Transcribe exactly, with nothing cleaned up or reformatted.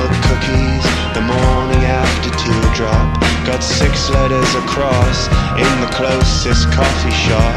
milk cookies, the morning after teardrop. Got six letters across in the closest coffee shop.